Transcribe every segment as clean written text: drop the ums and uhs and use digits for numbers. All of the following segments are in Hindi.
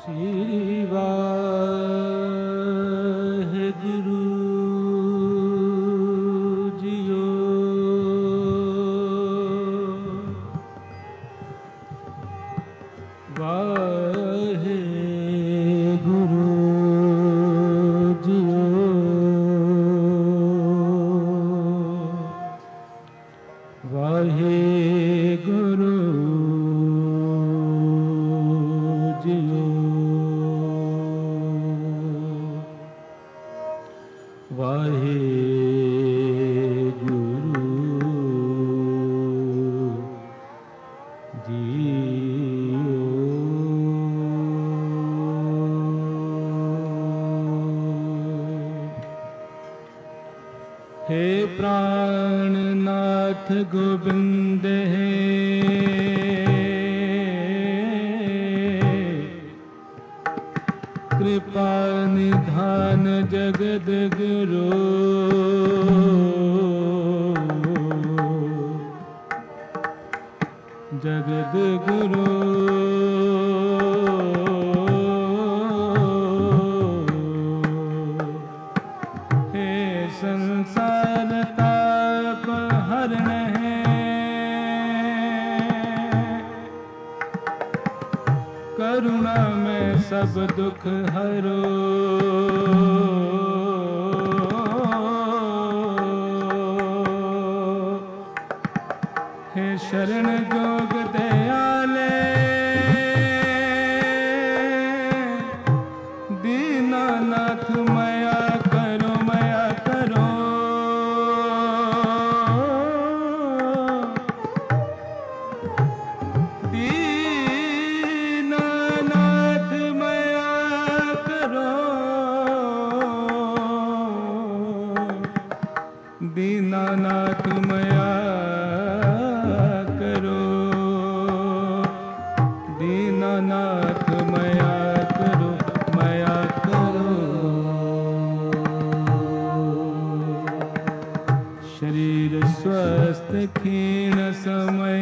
श्री वाहिगुरु जियो। वाहिगुरु जियो। वाहिगुरु जियो। वाहिगुरु जियो। हे प्राणनाथ गोविंद हे कृपा निधान जगद गुरु। जगद गुरु हे संसार ताप हरण है करुणा में सब दुख हरो। हे शरण जोग दयाले दीनानाथ मया करो मया करो। दीनानाथ मया करो। दीनानाथ मया करो। दीनानाथ मया करो मया करो। शरीर स्वस्थ क्षीण समय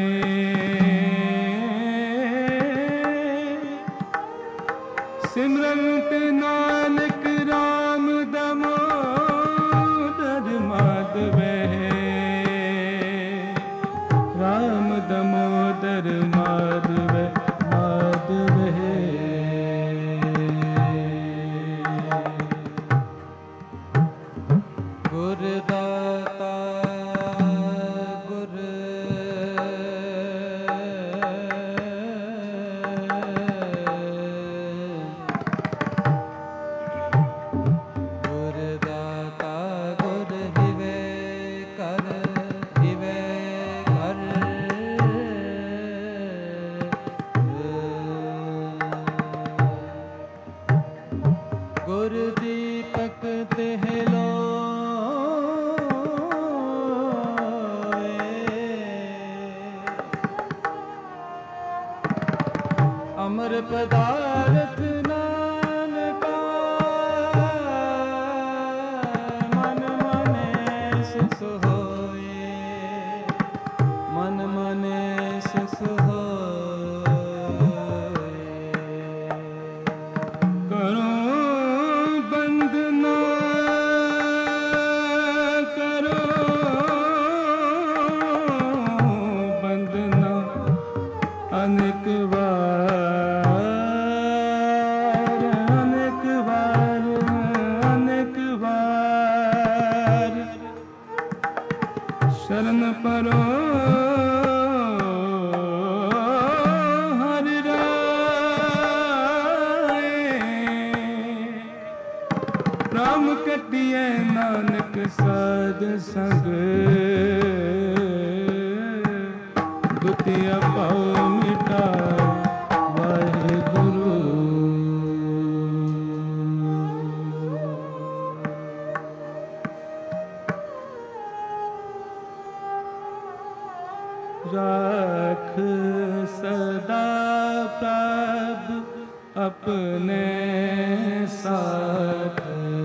सिमरंत नानक राम दामोदर माधव राम दामोदर माधव माधव है। गुरदाता गुर गुरदाता गुर हिवे कर हिवे कर। गुर दीपक तेहलो अमर पदार्थ नानका मन मने सुख होए। मन मने सुख होए। करो बंदना करो बंदना अनेक बार अनेक बार अनेक बार शरण परो हरि राय। राम कटिए नानक साध संग दुतिया पाओ मिटा। वाहिगुरु राख सदा प्रभु अपने साथ।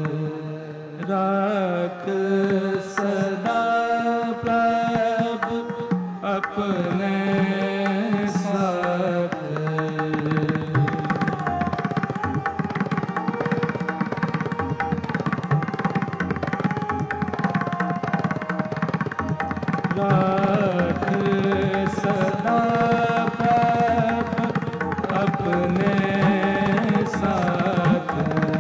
राख सदा प्रभु अपने साथ। साथ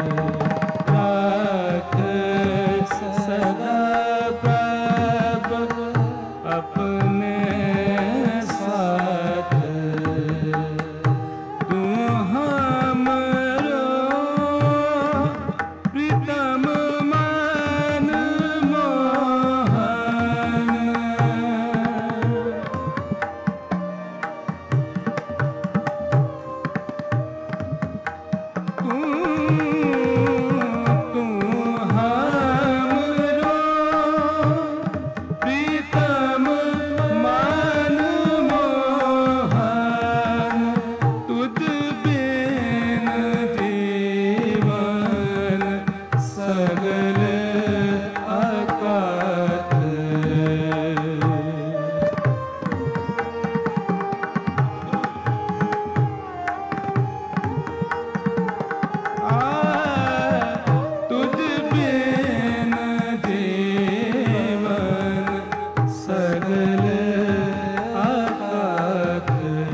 राख सदा प्रभु अपने साथ। तू हमरो प्रीतम मन मोहन, तू हमरो प्रीतम मन मोहन, तुझ बिन जीवन सगल अकथ। तुझ बिन जीवन सगल अकथ।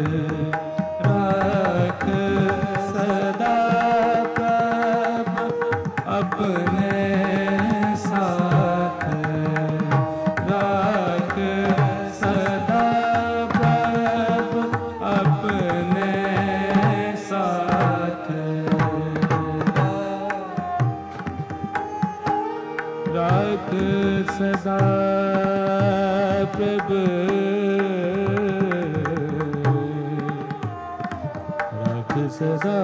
राख सदा प्रभु अपने साथ, राख सदा प्रभु अपने साथ। राख सदा प्रभु, राख सदा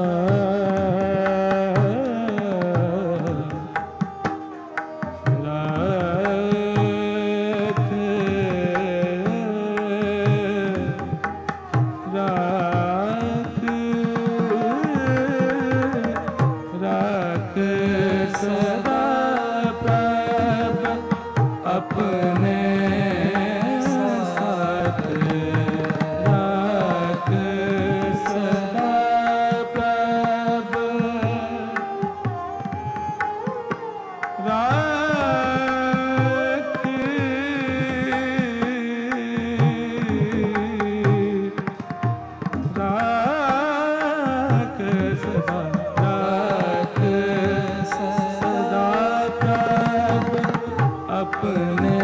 राख सदा प्रभु अपने साथ। राख सदा प्रभु, राख सदा, राख सदा प्रभु अपने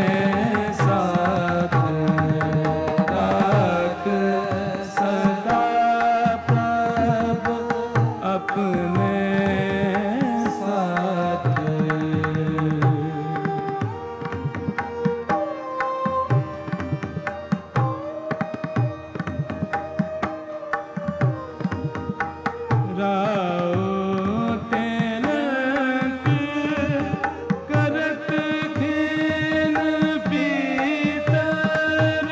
साथ। राख सदा प्रभु अपने साथ। राओ तिलक करत खिन भीतर,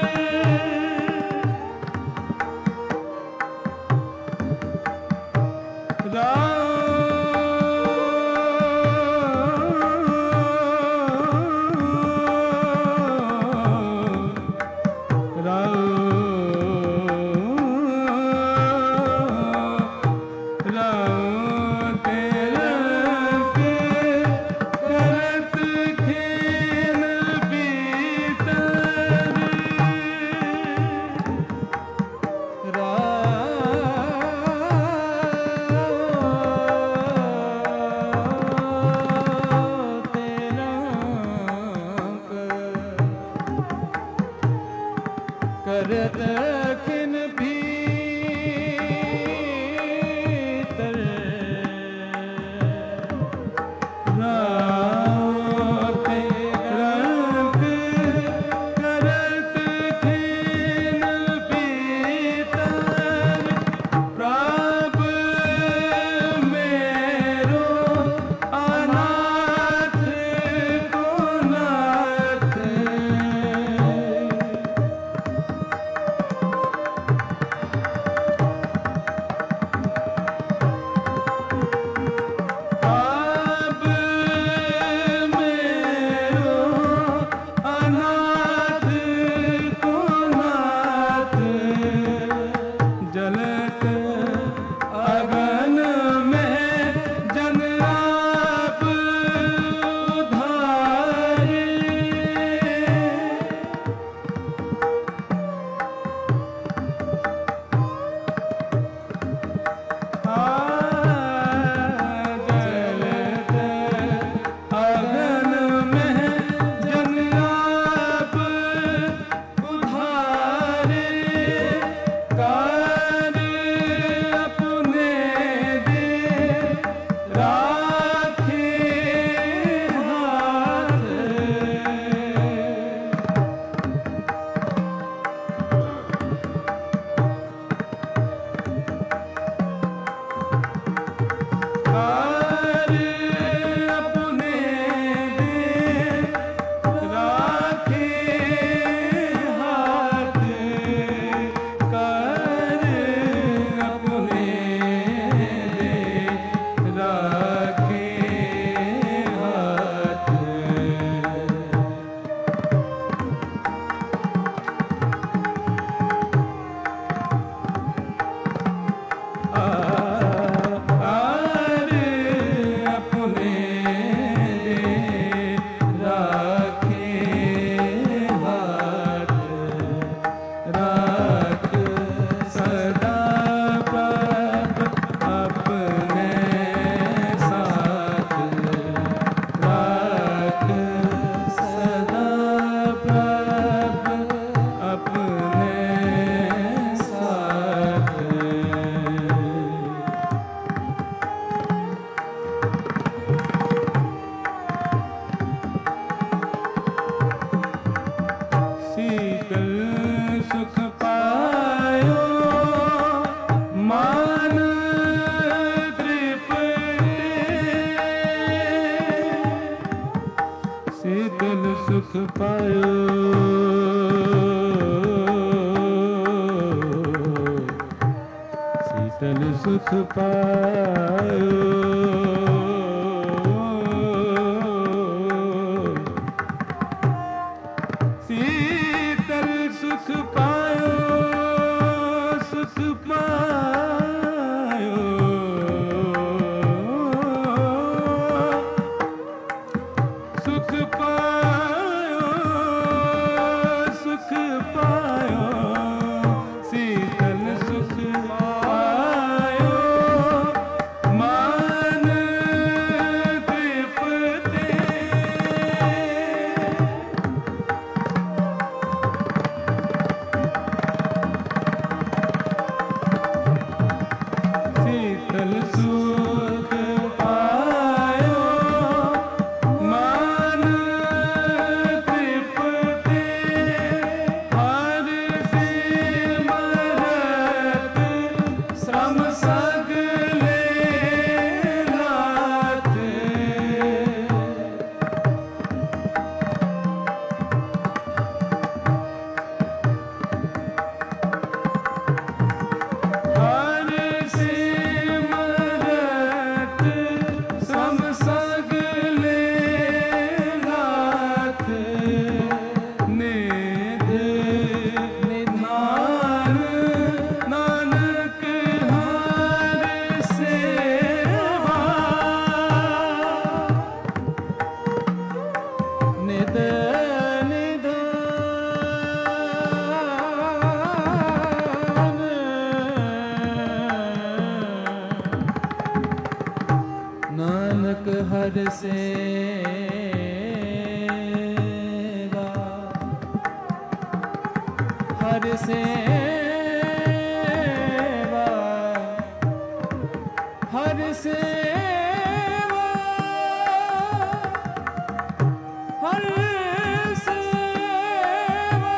सुख पायो शीतल सुख पायो सुख पायो सुख पायो सुख पायो शीतल सुख पायो मान तृप्ते शीतल सुख पायो मान तृप्ते हर सिमरत श्रम सगले लाते हर सिमरत श्रम सगले लाते निध निधान नानक हर सेवा निध नानक हर सेवा हर सेवा हर सेवा हर सेवा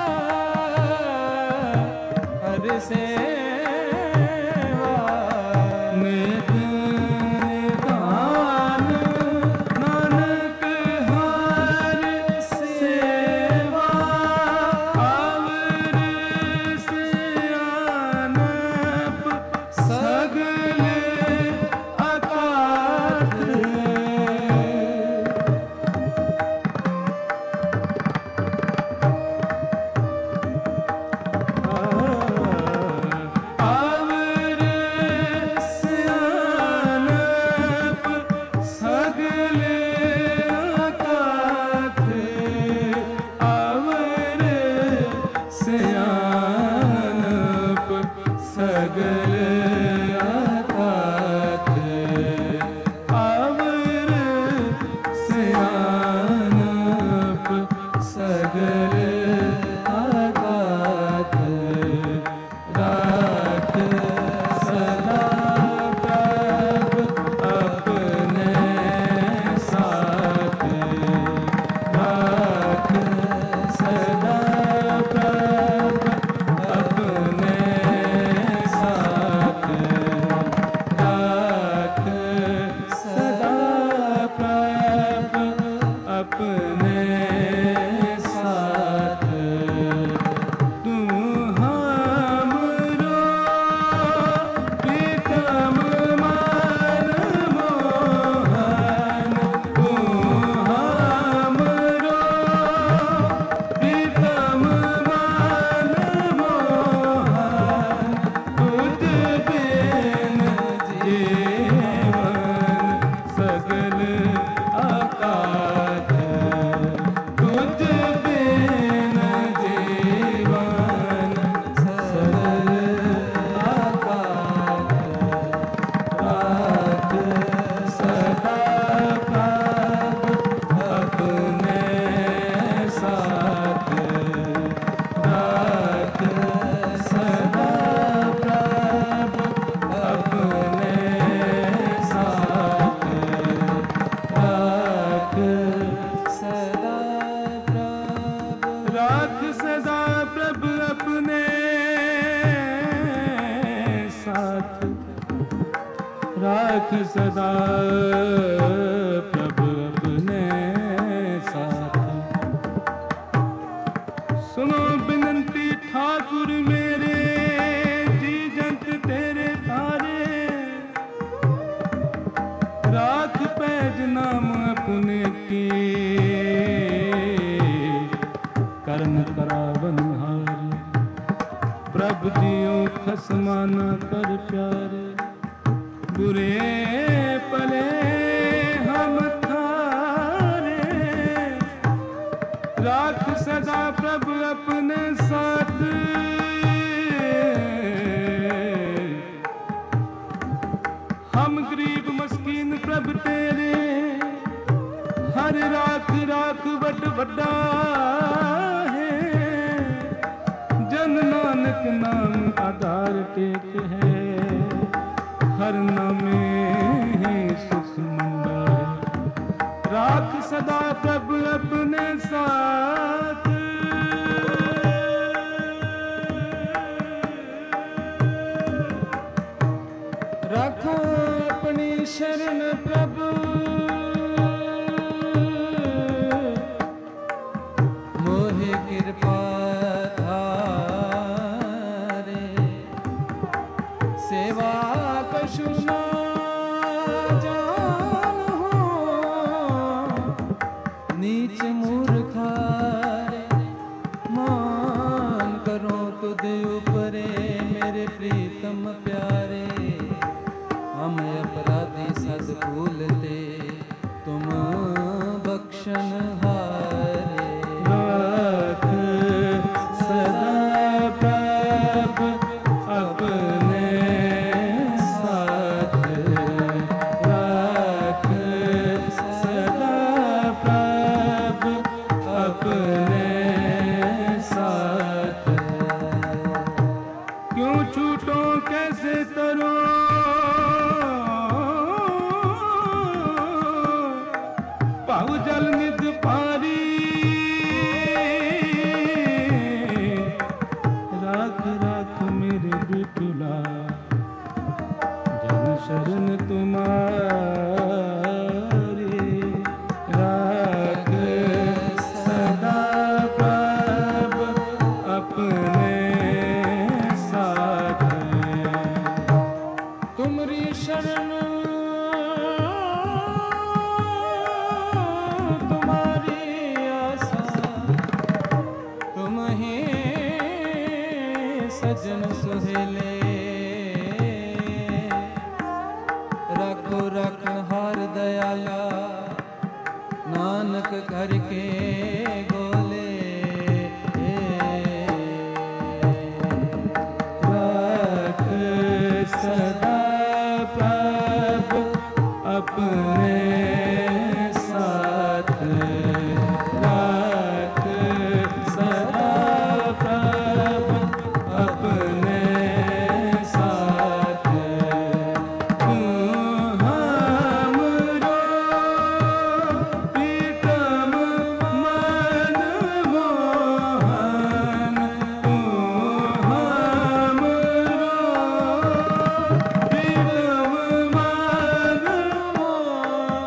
हर सेवा निध निधान नानक हर सेवा अवर सियानप सगले अकाथ राख सदा प्रभु अपने साथ। सुनो बिनती ठाकुर मेरे, जी जंत तेरे तारे, राख पैज नाम अपने की, करन करावन हार। प्रभु जियो खसमाना कर प्यारे, बुरे पले हम थारे। राख सदा प्रभु अपने साथ, हम गरीब मस्कीन प्रभु तेरे। हर राख राख बट बड़ा है, जन नानक नाम आधार टेक है। हर नामे ही सुख मंदा है, राख सदा प्रभु अपने साथ। राखो अपनी शरण प्रभु, मोहे कृपा धारे। सेवा कछु ना जानहु, नीच मूर्खारे। मान करो तुद ऊपरे मेरे प्रीतम प्यारे। हम अपराधी सद भूलते, तुम बख्शन हारे। राख सदा प्रभु अपने साथ, राख सदा प्रभु अपने साथ। क्यों छूटो कैसे तरो, पाहु जल निध पारी। राख राख मेरे बिटुला, जन शरण तुम्हारी। राख सदा प्रभु अपने साथ, तुमरी शरण तुम्हारी आशा। तुम ही सजन सुहेले, राखो राखन हार दयाला। नानक करके गोले, राख सदा प्रभु अपने साथ। राख सदा प्रभु अपने साथ। तू हमरो प्रीतम मन मोहन, तू हमरो प्रीतम मन मोहन।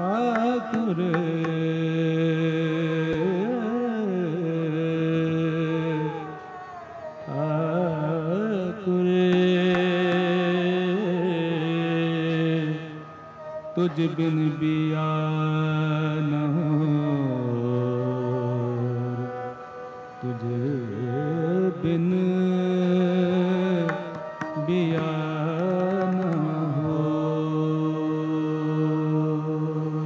ठाकुर ठाकुर तुझ बिन बिया न होर, तुझ बिन बिया न होर।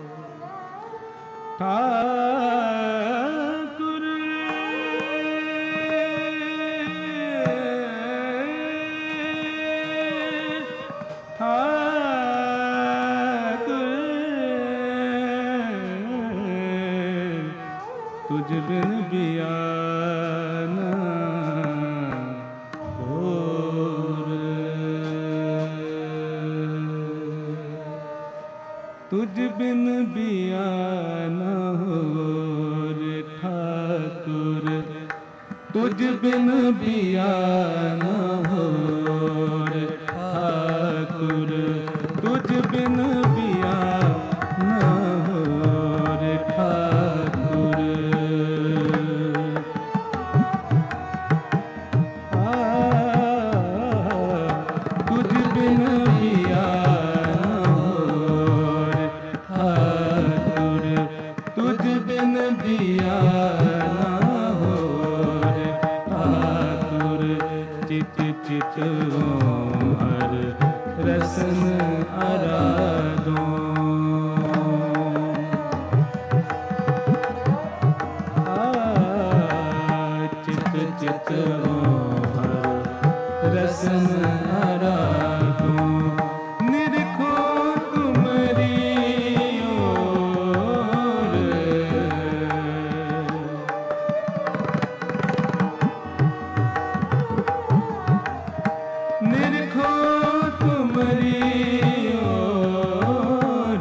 ठाकुर तुझ बिन बिया न होर, तुझ बिन बिया न होर। ठाकुर तुझ बिन बिया न होर। ठाकुर तुझ बिन बिया न होर। ठाकुर तुझ बिन बिया न होर। ठाकुर तुझ बिन बिया न होर। ठाकुर चित चित हर रसन आराधो। चित चित हर रसन आराधो। निरखो तुमरी ओर, निरखो तुमरी ओर।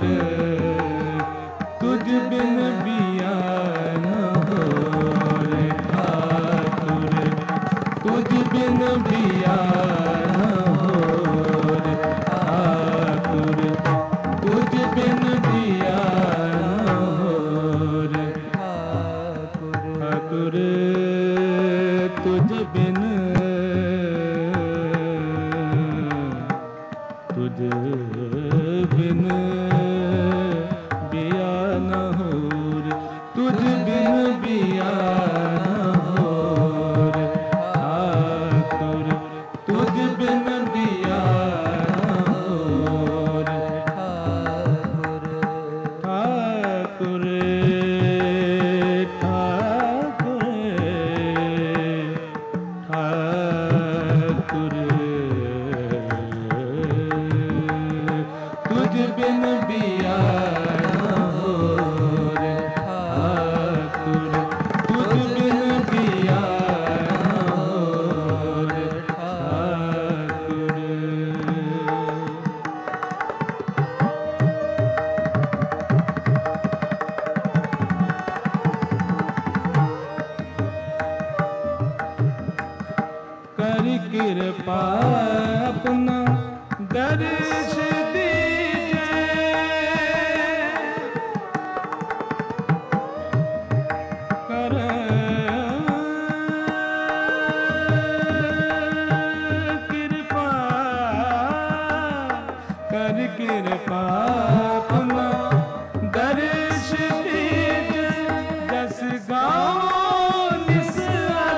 तुझ बिन बिया न होर। ठाकुर तुझ बिन बिया न होर। ठाकुर तुझ बिन बिया न होर। ठाकुर तुझ बिन तुझ बिन बिया न होर। तुझ बिन बिया न होर। ठाकुर तुझ बिन बिया न होर। ठाकुर ठाकुर ठाकुर तुझ बिन बिया न होर। ठाकुर तुझ बिन बिया न होर। ठाकुर कर कृपा अपना दर्श दीजिए। कर कृपा कर कृपा अपना दर्श दीजिए। जस गाँव निस हर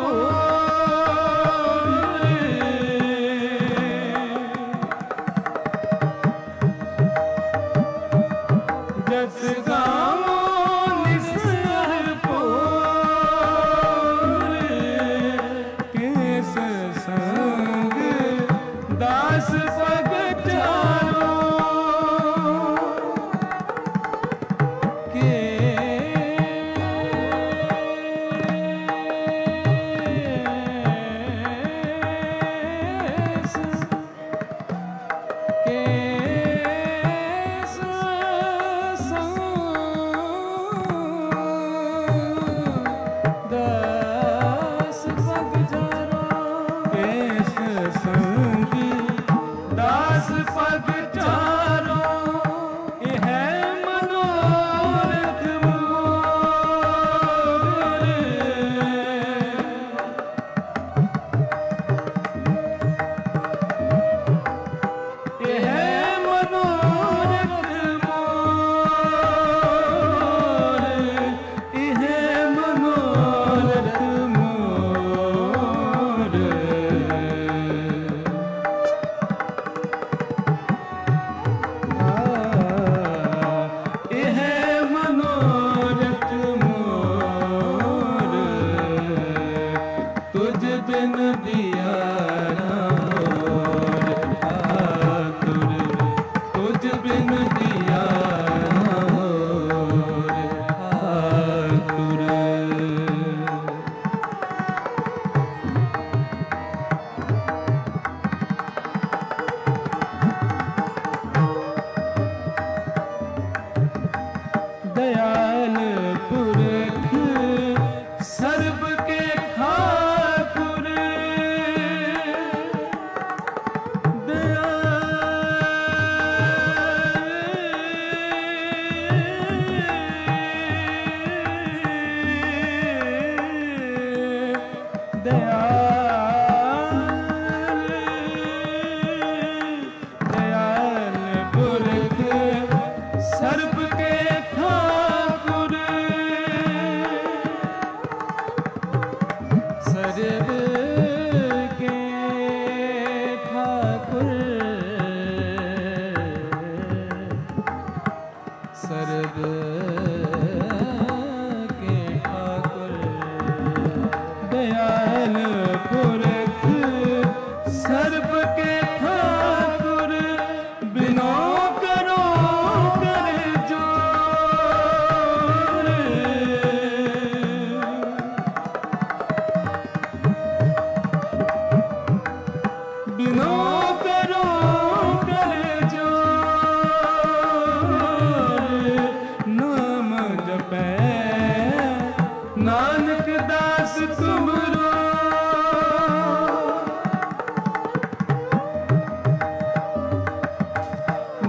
जस गाँव निस हर पोर। केस संग दास पग चारो। केस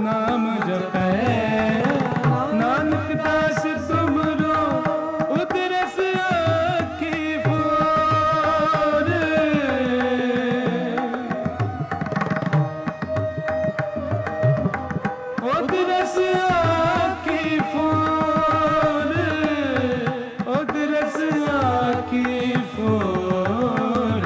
नाम जपै नानक दास तुमरो उदरस आखी फोर उदरस आखी फोर उदरस आखी फोर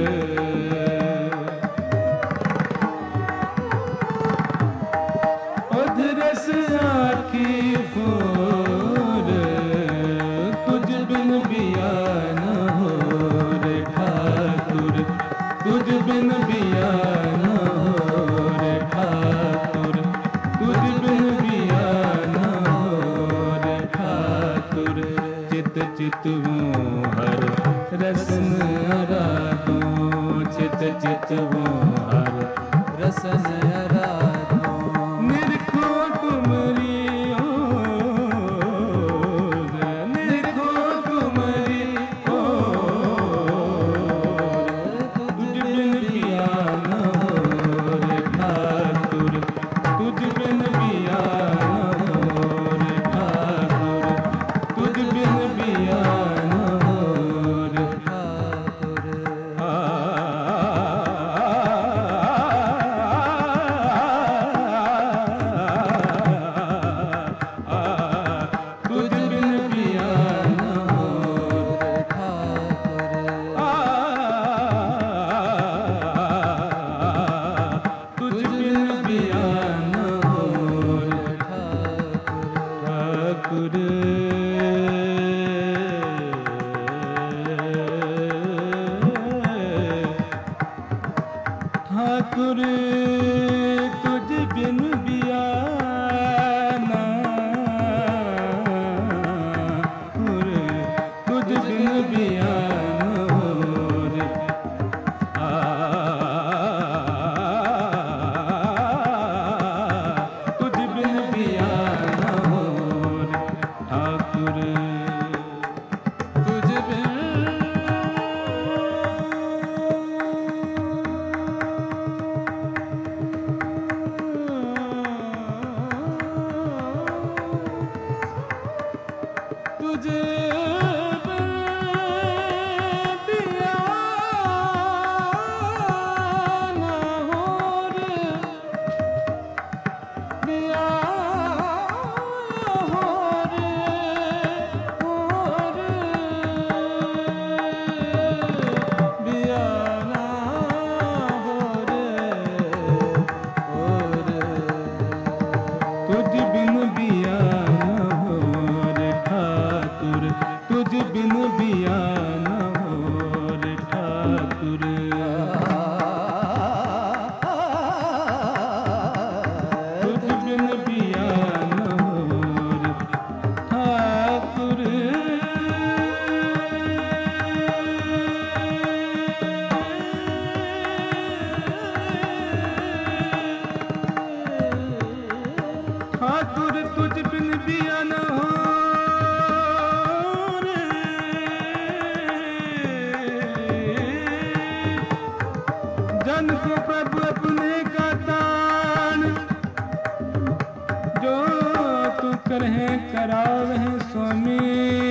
उदरस आखी फोर तुझ बिन बिया न हो रे ठाकुर तुझ बिन बिया न हो रे ठाकुर तुझ बिन बिया न हो रे ठाकुर चित चित वो हर रसन आराधो चित चित वो हर रसन आराधो निरखो तुमरी ओर निरखो तुमरी ओर तुझ बिन बिया न हो रे ठाकुर तुझ बिन बिया न हो रे ठाकुर तुझ बिन बिया न हो रे ठाकुर तुझ बिन बिया न हो रे ठाकुर तुझ बिन बिया न हो रे ठाकुर ठाकुर तुझ बिन बिया न हो रे तुझ बिन बिया न हो रे तुझ बिन बिया न हो रे ठाकुर तुझ बिन तुझे बिया न हो रे बिया हो रे बिया न हो रे तुझ बिन बिया न हो रे ठाकुर तुझ बिन बिया न हो रे ठाकुर तुझ बिन बिया न हो रे ठाकुर ठाकुर तुझ बिन बिया न हो रे जन को प्रभु अपने का तान जो तू करहे करावे स्वामी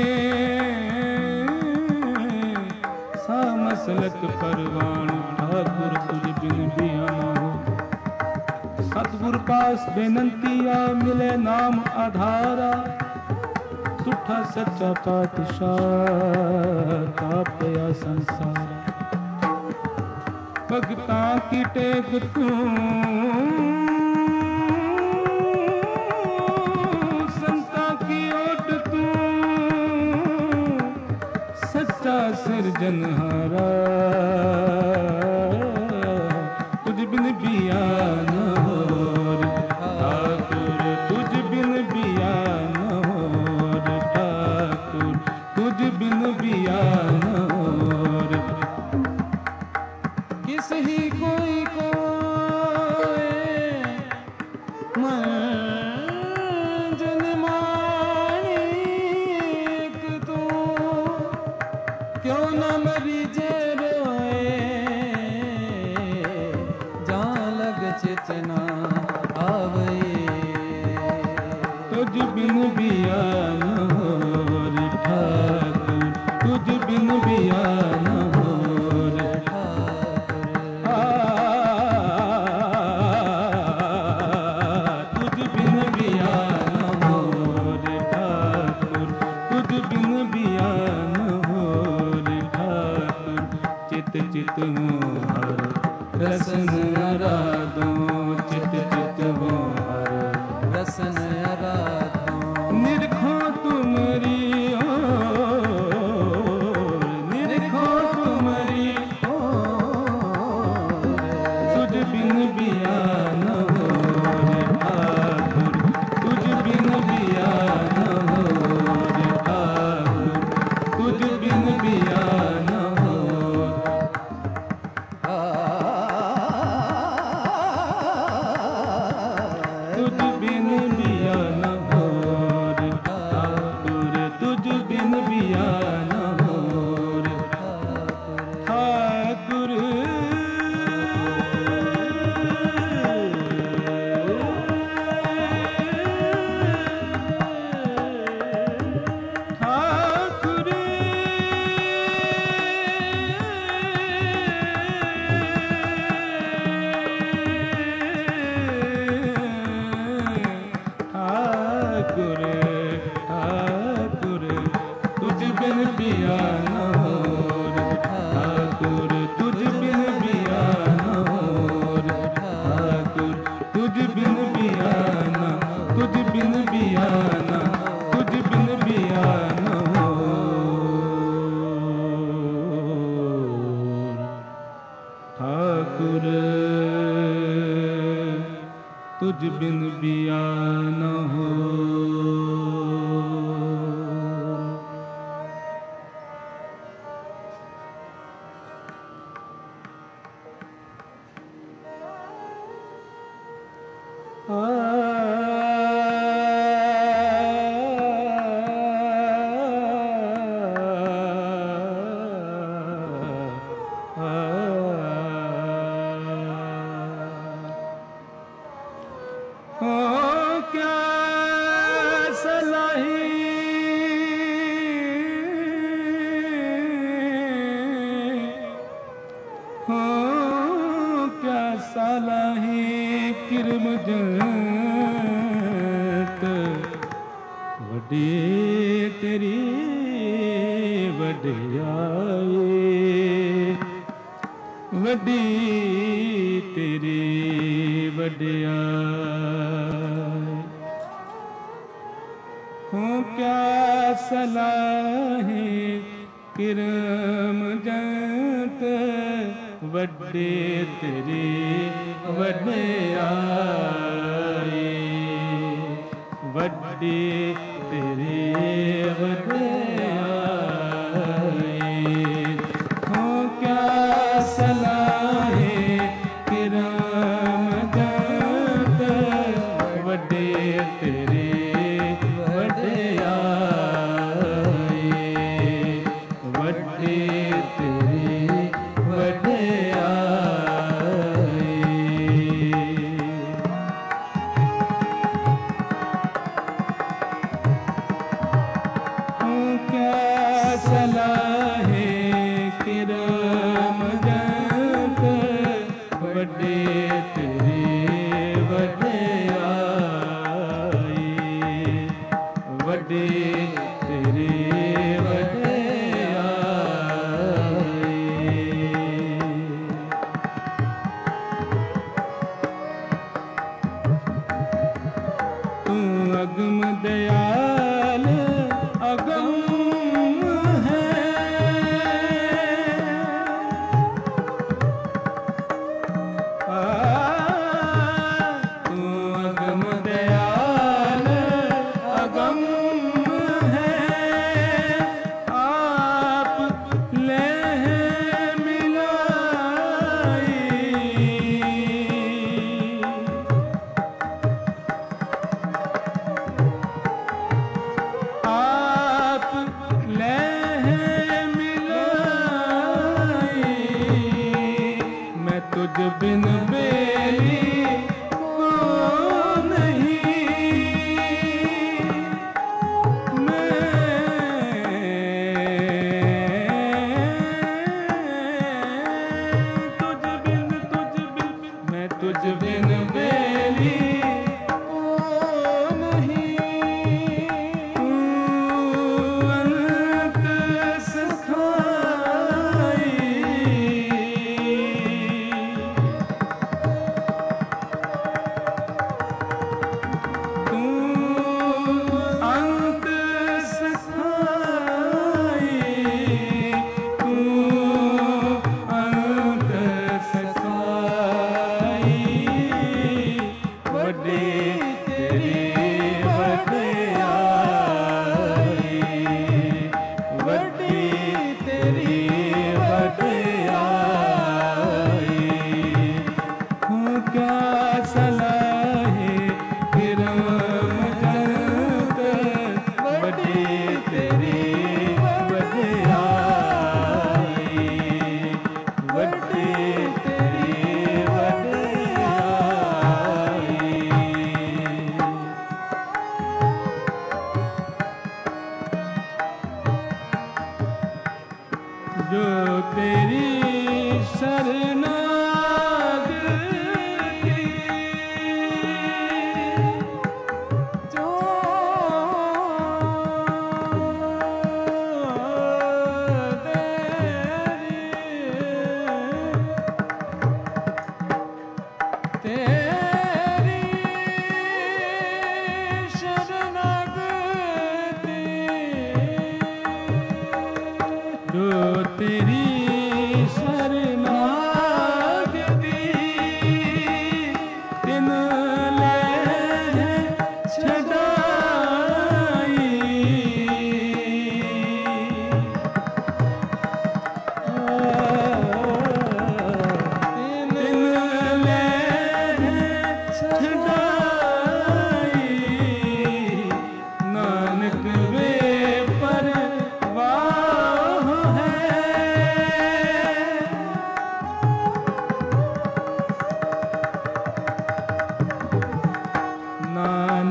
सा मसलत परवान ठाकुर तुझ बिन बिया न हो सतगुर पास बेनंतिया मिले नाम आधारा सुठा सच्चा पातशाह तापया संसार भगता की टेक तू संता की ओट तू सच्चा सिरजनहारा तुझ बिन बिया न हो रे ठाकुर तुझ बिन बिया न हो रे ठाकुर तुझ बिन बिया न हो रे किस ही कोई मंजन माणिक तू क्यों न मरी जे रोए जान लग चेतना आवई तुझ बिन बिया न हो रे ठाकुर, तुझ बिन बिया न हो रे तुझ बिन बिया न हो रे ठाकुर, तुझ बिन बिया न हो रे ठाकुर। चित चित हो हर रसन आराधो, चित चित हो हर रसन आराधो। निरखो तुम्हारी ओर, निरखो तुम्हारी ओर, तुझ बिन बिया न हो रे ठाकुर, तुझ बिन बिया न हो रे ठाकुर, तुझ बिन बिया न हो। तुझ बिन बिया न हो रे ठाकुर, तुझ बिन बिया न हो रे ठाकुर। ठाकुर ठाकुर ठाकुर, तुझ बिन बिया न हो रे ठाकुर, तुझ बिन बिया न हो रे ठाकुर, तुझ बिन बिया न, तुझ बिन बिया न, तुझ बिन बिया न हो ठाकुर, तुझ बिन बिया न हो। क्या सलाही हो, क्या सलाही किरम जत वडी तेरी वडियाई, वडी तेरी वडियाई। हो क्या सलाही किरम जत वडे तेरी वडियाई, वडी तेरी वडियाई। हो क्या सलाहे किरम जत वडे तेरे वडियाई, वडे तेरे वडियाई। हो क्या सलाहे किरम जत वडे तेरे वडियाई, वडे तेरे वडियाई। तू अगम दयाल अगम है, तू अगम दयाल अगम है। आप ले मिलाई, आप ले मिलाई। मैं तुझ बिन बेली को नहीं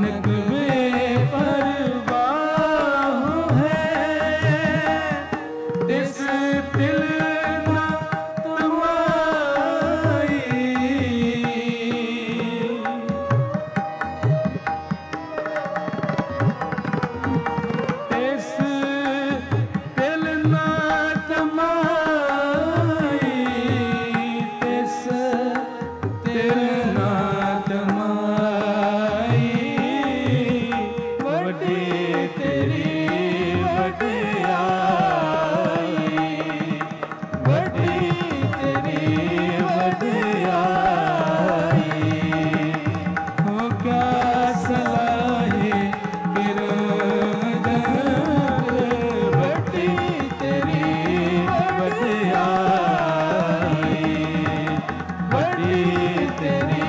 नानक वे परवाह है तिस तिल ना तमाई तिस तिल ना तमाई तिस तिल ना तमाई वड्डी तेरी वड्याई वड्डी तेरी वड्याई हो क्या सलाहे किरम वड्डी तेरी वड्याई वड्डी तेरी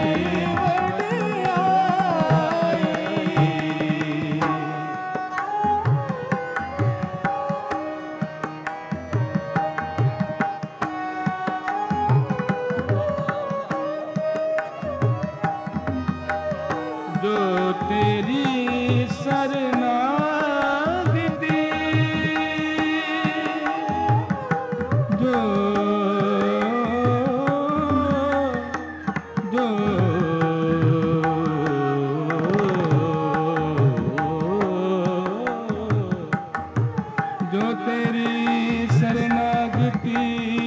जो तेरी शरणागति जो जो जो तेरी शरणागति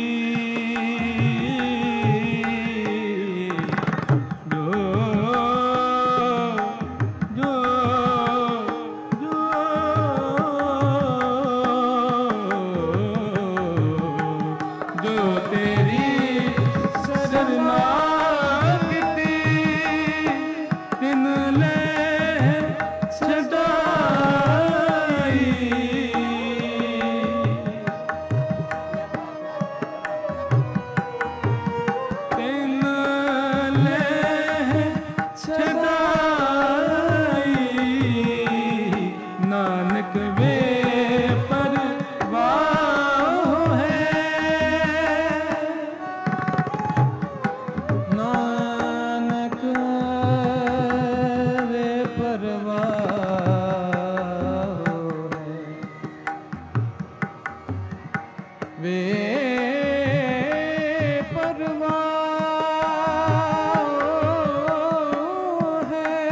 नानक वे परवाह है नानक वे परवाह है वे परवाह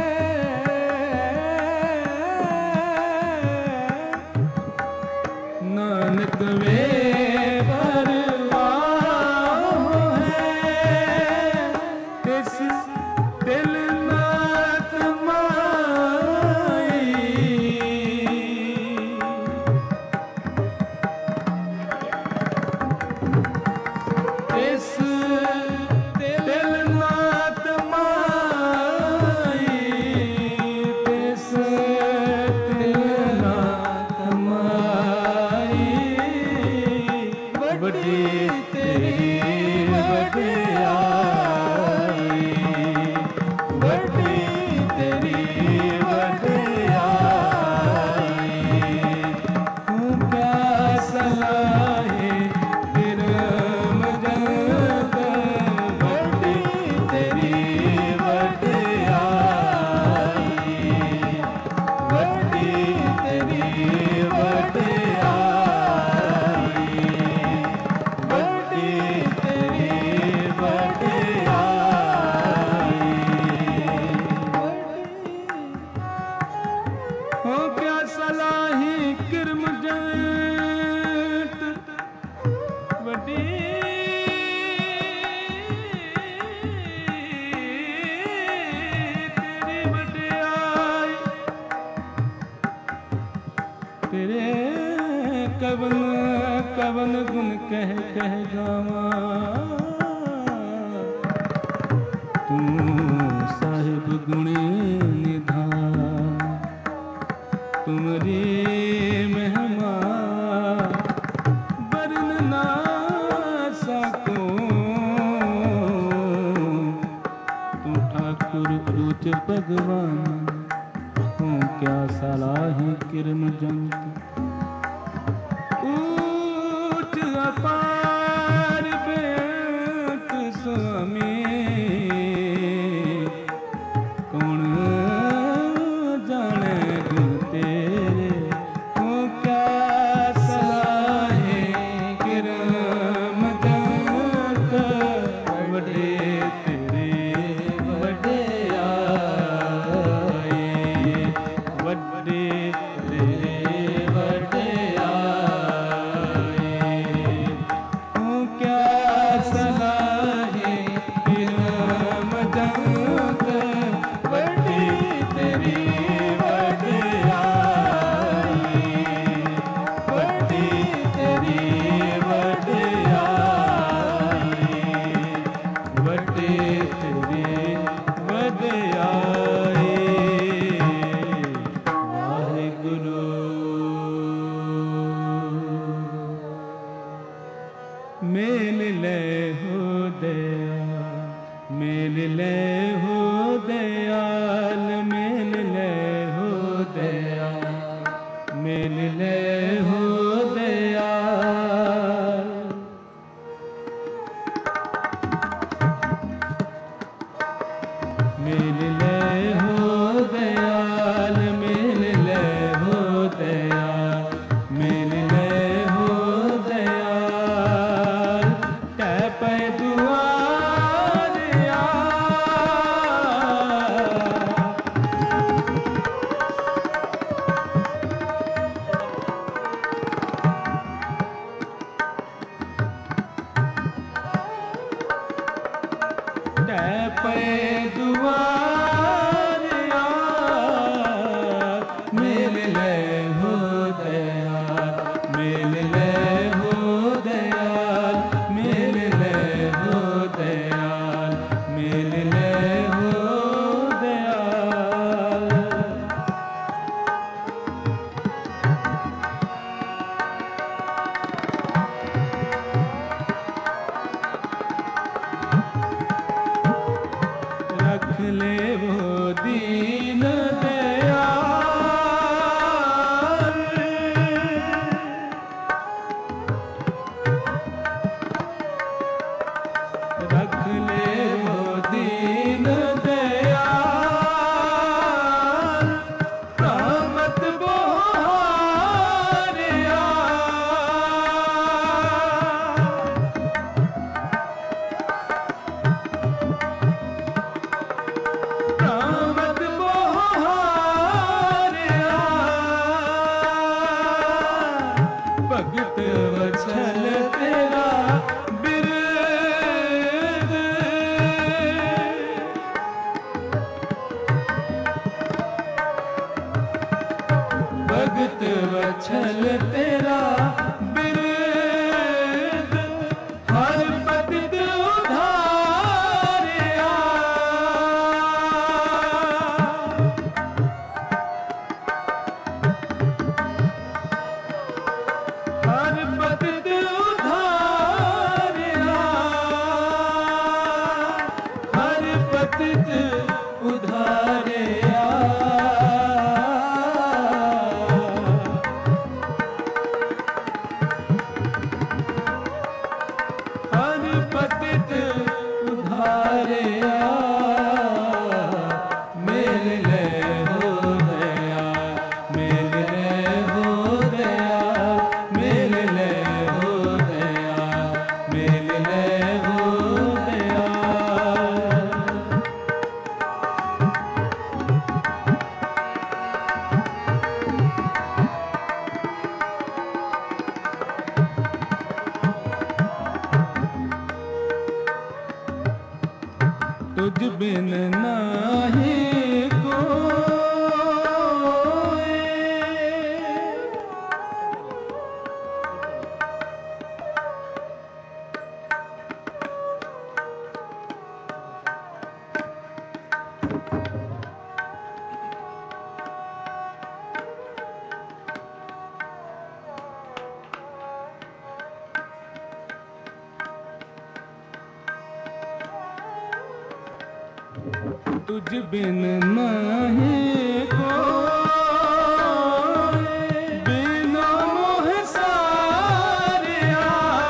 है नानक वे परवाह है तिस दिल ना तमाई तिस दिल ना तमाई तिस दिल ना तमाई वड्डी तेरी वड्याई वड्डी तेरी वड्याई हूँ क्या सलाहे किरम जग वड्डी तेरी वड्याई वड्डी तेरी वड्याई वड्डी तेरी वड्याई हो क्या सलाही किरम जंत वड्डी तेरी वड्याई तेरे कवन कवन गुण कह कह गावा तू साहिब गुणी निधान तुमरी महिमा वर्ण ना सको तू ठाकुर ऊंच भगवान हूँ क्या सलाही किरम जंत ऊंच अपार बेत स्वामी कौन भगत वत्सल तेरा बिरद हर पतित उधारिया। हर पतित उधारिया, हर पतित उधारिया। पतित उधारिया, मेरे ले हो दया, मेरे ले हो दया, मेरे ले हो दया, मेरे ले हो दया। तुझ बिन नाही कोई, तुझ बिन नाही कोई, बिना मोह सारिया।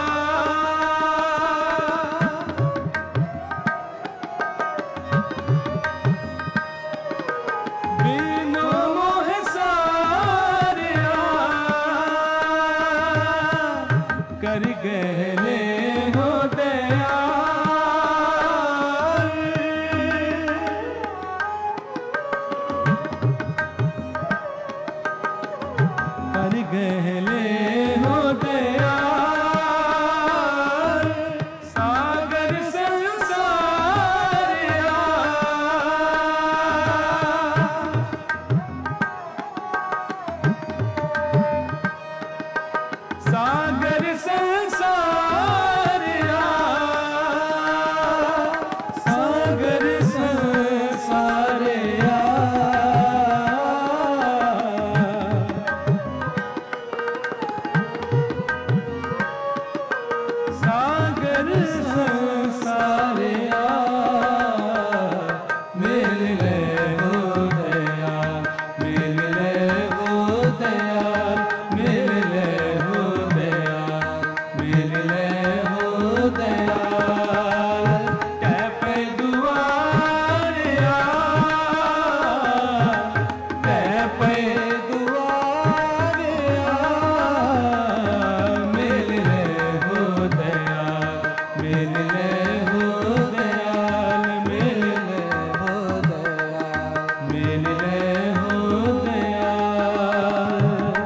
बिना मोह सारिया, कर गहले हो दया। गहले हो दयाल, सागर संसारिया। सागर संसारिया, सागर संसारिया। सागर संसारिया, मेरे ले हो दया, मेरे ले हो दया, मेरे ले हो दया, मेरे ले हो दया। कै पे दुआरिया, कै पे दुआरिया, मेरे ले हो दया, मेरे ले हो दयाल, मेरे ले हो दया, मेरे ले हो दयाल।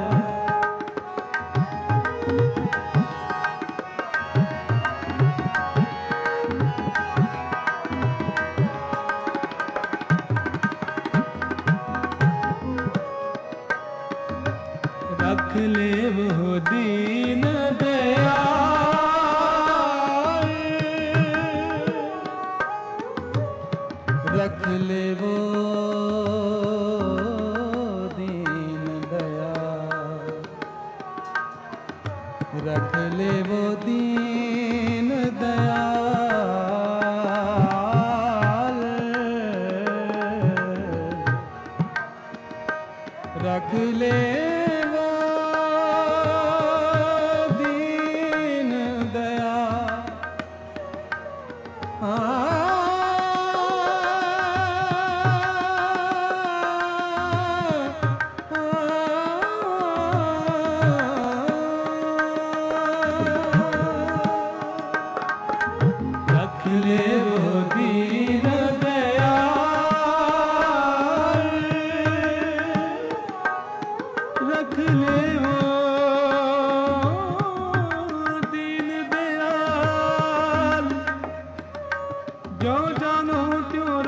रख ले वो दीन दयाल, रख ले वो दीन दयाल, रख ले वो दीन दयाल। रख ले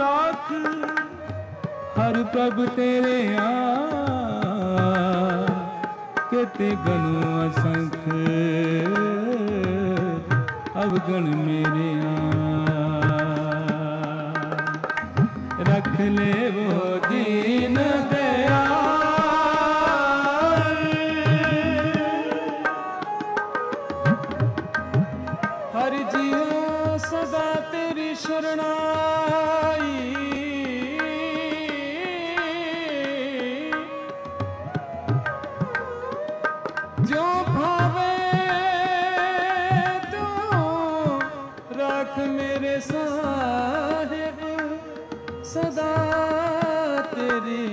हर प्रभु तेरे केते गणु असंख अवगण मेरे रख ले वो दीन दयाल। हर जियो सदा तेरी शरणाई, जो भावे तू रख मेरे साहिब, सदा तेरी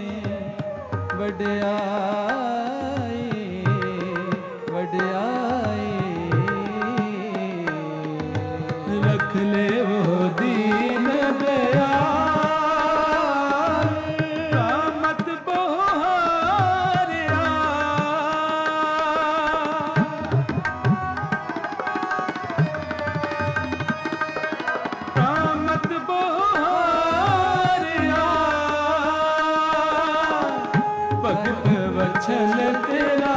वड्याई वड्याई। रख ले वो दीन दयाल, रामत बहारिया। रामत बहारिया, भगत वत्सल तेरा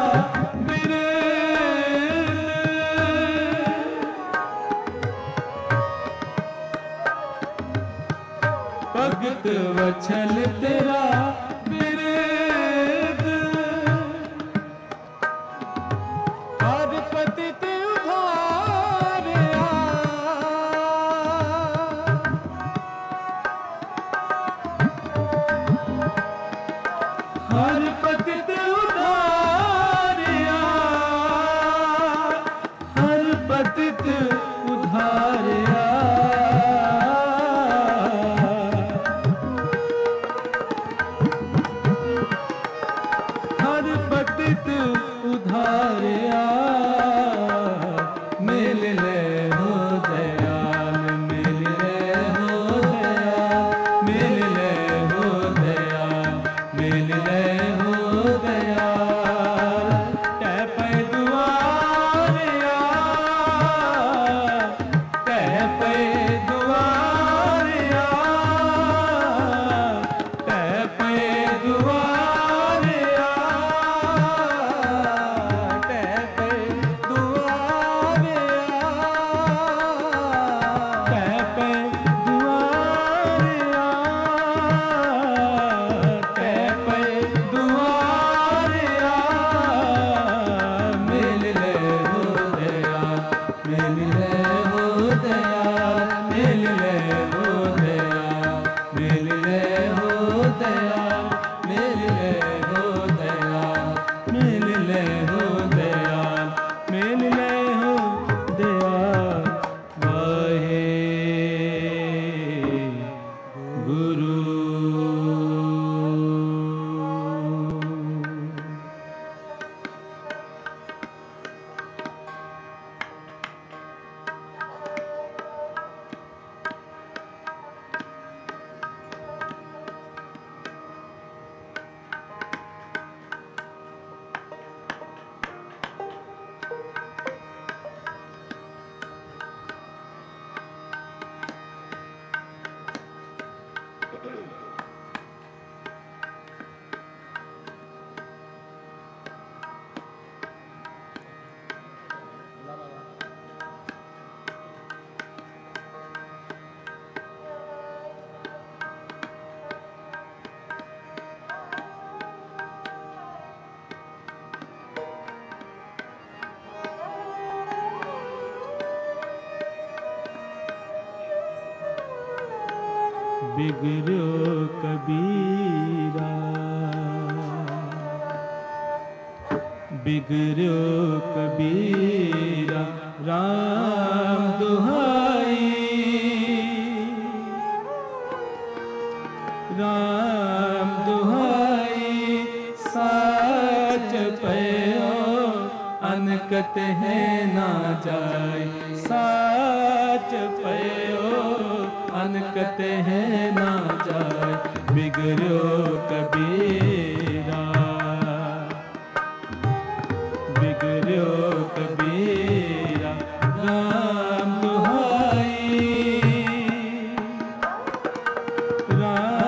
भगत वत्सल तेरा बिरद। हर पतित उधारिया, हर पतित उधारिया, हर पतित उधारिया। हर पतित उधारिया, मिल ले हो दयाल, मिल ले हो दयाल, मिल ले हो दयाल, मिल ले हो दयाल। तै पे दुआरिया, तै पे दुआरिया, तै पे दुआरिया, तै पे दुआरिया, तै पे दुआरिया, तै पे दुआरिया। मिल ले हो दयाल, मिल ले हो दयाल, मिल ले हो दयाल, मिल ले हो दयाल, मिल ले हो दयाल, मिल ले हो दयाल, मिल ले हो दयाल। वाहे गुरु। बिगड़ो कबीरा, बिगड़ो कबीरा, राम दुहाई, राम दुहाई। साच पयो अनकत है ना जाए, साच पयो अनकत है ना जाए। बिगड़ो कबीरा, बिगड़ो कबीरा, राम दुहाई,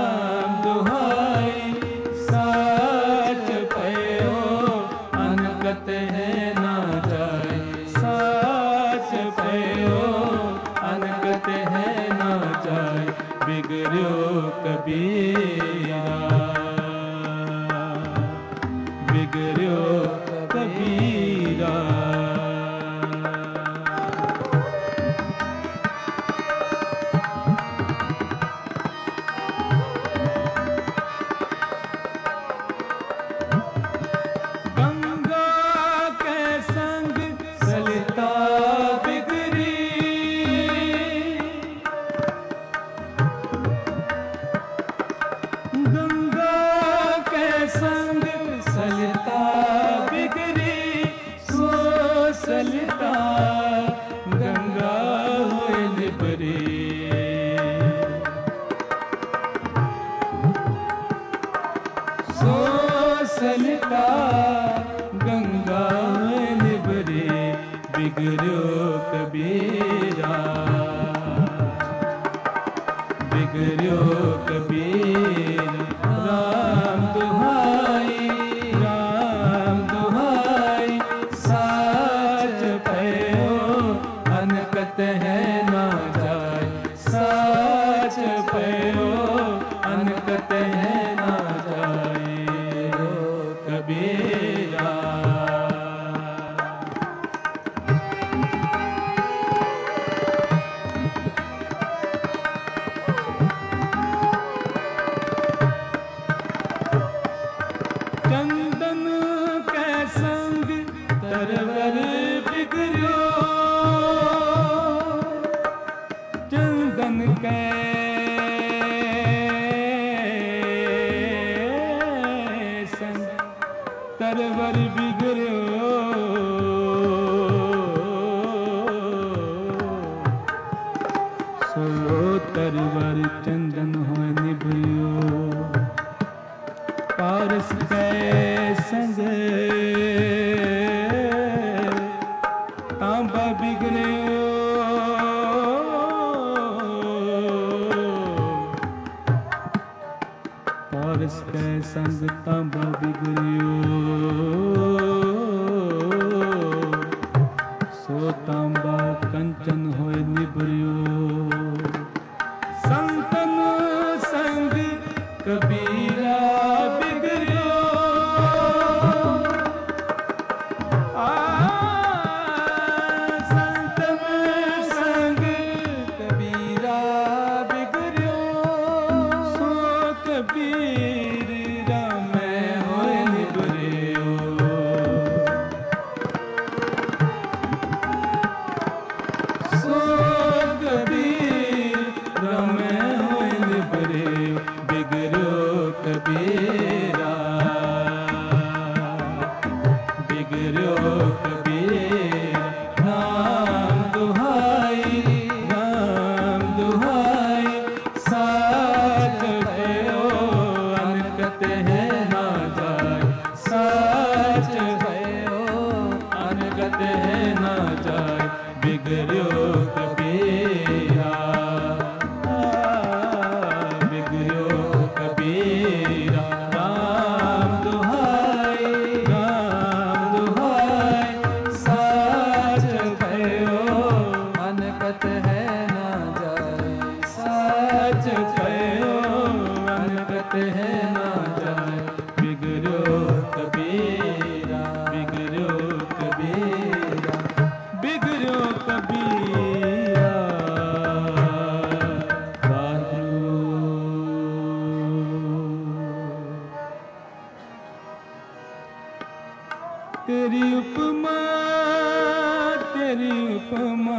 राम दुहाई। साच पयो अनकत बिगड़ो कबीरा। गंगा के संग सलिता बिगड़ी, गंगा के संग सलिता बिगड़ी, सो सलिता गंगा होए निबरी। सो सलिता गंगा होए निबरी, बिगड़ो कबीरा, बिगड़ो कबीर। राम दुहाई, राम दुहाई, साच भयो अनकत है ना जाय, साच भयो अनकत है ना जाय कबीरा। चंदन के संग तरवर बिगड़ो, चंदन के संग तरवर बिगड़ो, सो तरवर चंदन हो निभयो। पारस के संग तांबा बिगड़ो, पारस के संग तांबा बिगड़ो, सो तांबा कंचन होए निभरियो। संतन संग कबीरा बिगड़ो, संतन संग कबीरा बिगड़ो, सो कबीर राम होए निबरियो। सो कबीर राम होए निबरियो, बिगड़ो कबीरा, बिगड़ो कबीरा। राम दुहाई, राम दुहाई, साच भयो अनकत है ना जाय, साच भयो अनकत है ना जाय, बिगड़ो कबीरा, बिगड़ो कबीरा। राम दुहाई, राम दुहाई, साच भयो अनकत है ना जाए, साच भयो अनकत है ना जाय, बिगड़ो कबीरा, बिगड़ो कबीरा, बिगड़ो कबीरा। तेरी उपमा, तेरी उपमा,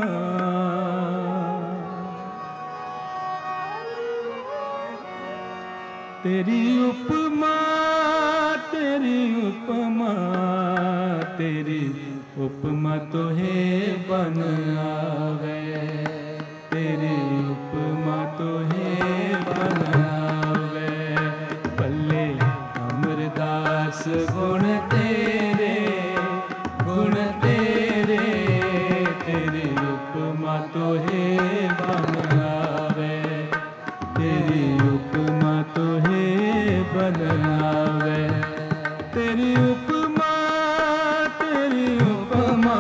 तेरी उपमा, तेरी उपमा, तेरी उपमा तो है बन आवे, तेरी उपमा तो है बन आवे। पल्ले अमरदास गुण तेरे, गुण तेरे, तेरी उपमा तो है बन आवे, तेरी उपमा तो है बन आवे। तेरी उपमा, तेरी उपमा,